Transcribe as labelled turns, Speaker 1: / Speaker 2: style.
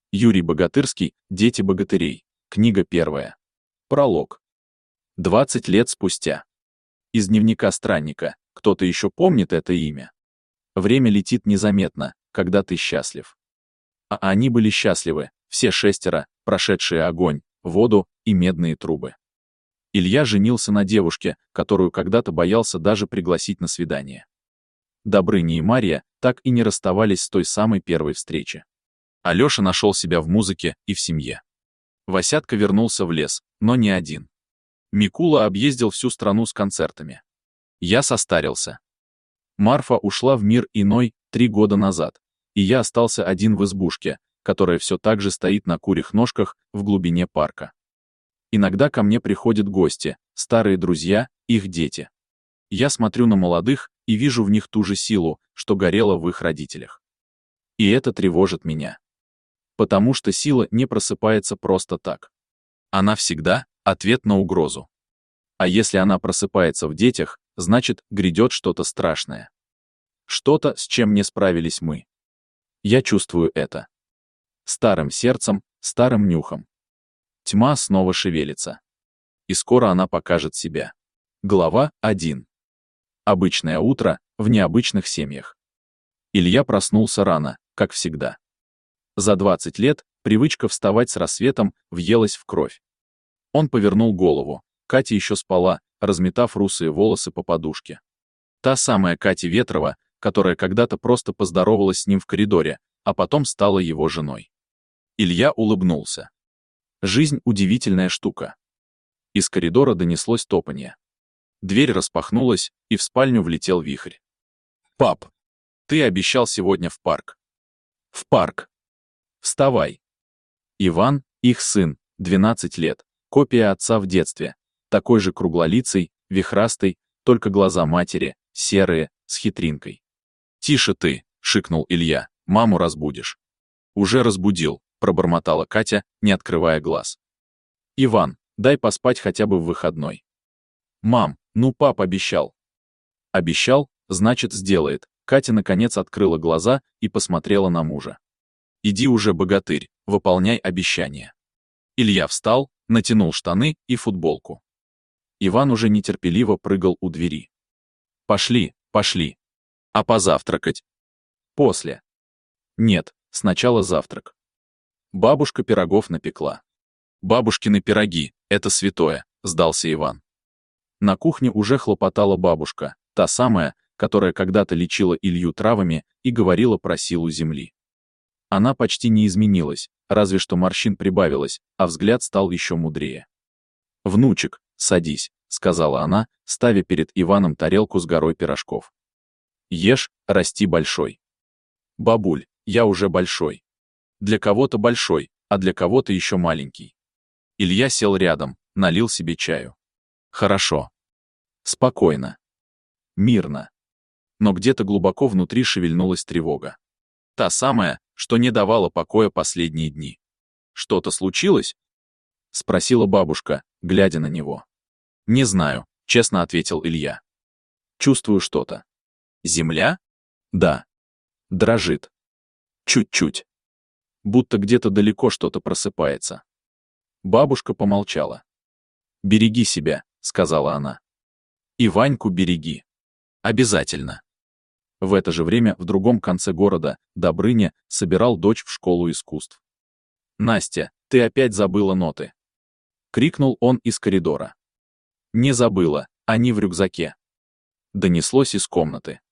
Speaker 1: Юрий Богатырский, «Дети богатырей». Книга 1. Пролог. 20 лет спустя. Из дневника странника. Кто-то еще помнит это имя? Время летит незаметно, когда ты счастлив. А они были счастливы, все 6, прошедшие огонь, воду и медные трубы. Илья женился на девушке, которую когда-то боялся даже пригласить на свидание. Добрыня и Марья так и не расставались с той самой первой встречи. Алёша нашел себя в музыке и в семье. Васятка вернулся в лес, но не один. Микула объездил всю страну с концертами. Я состарился. Марфа ушла в мир иной 3 года назад, и я остался один в избушке, которая все так же стоит на курьих ножках в глубине парка. Иногда ко мне приходят гости, старые друзья, их дети. Я смотрю на молодых и вижу в них ту же силу, что горела в их родителях. И это тревожит меня. Потому что сила не просыпается просто так. Она всегда ответ на угрозу. А если она просыпается в детях, значит, грядет что-то страшное. Что-то, с чем не справились мы. Я чувствую это. Старым сердцем, старым нюхом. Тьма снова шевелится. И скоро она покажет себя. Глава 1. Обычное утро в необычных семьях. Илья проснулся рано, как всегда. За 20 лет привычка вставать с рассветом въелась в кровь. Он повернул голову. Катя еще спала, разметав русые волосы по подушке. Та самая Катя Ветрова, которая когда-то просто поздоровалась с ним в коридоре, а потом стала его женой. Илья улыбнулся. Жизнь — удивительная штука. Из коридора донеслось топанье. Дверь распахнулась, и в спальню влетел Вихрь. «Пап, ты обещал сегодня в парк». «В парк. Вставай». Иван, их сын, 12 лет, копия отца в детстве, такой же круглолицый, вихрастый, только глаза матери, серые, с хитринкой. «Тише ты», — шикнул Илья, — «маму разбудишь». «Уже разбудил», — пробормотала Катя, не открывая глаз. «Иван, дай поспать хотя бы в выходной». «Мам, ну пап обещал». «Обещал, значит сделает». Катя наконец открыла глаза и посмотрела на мужа. «Иди уже, богатырь, выполняй обещание». Илья встал, натянул штаны и футболку. Иван уже нетерпеливо прыгал у двери. «Пошли, пошли. А позавтракать?» «После». «Нет, сначала завтрак». Бабушка пирогов напекла. «Бабушкины пироги, это святое», — сдался Иван. На кухне уже хлопотала бабушка, та самая, которая когда-то лечила Илью травами и говорила про силу земли. Она почти не изменилась, разве что морщин прибавилось, а взгляд стал еще мудрее. «Внучек, садись», — сказала она, ставя перед Иваном тарелку с горой пирожков. «Ешь, расти большой». «Бабуль, я уже большой». «Для кого-то большой, а для кого-то еще маленький». Илья сел рядом, налил себе чаю. «Хорошо. Спокойно. Мирно». Но где-то глубоко внутри шевельнулась тревога. Та самая, что не давала покоя последние дни. «Что-то случилось?» — спросила бабушка, глядя на него. «Не знаю», — честно ответил Илья. «Чувствую что-то». «Земля?» «Да». «Дрожит». «Чуть-чуть». Будто где-то далеко что-то просыпается. Бабушка помолчала. «Береги себя», — сказала она. «И Ваньку береги. Обязательно». В это же время в другом конце города Добрыня собирал дочь в школу искусств. «Настя, ты опять забыла ноты!» — крикнул он из коридора. «Не забыла, они в рюкзаке». Донеслось из комнаты.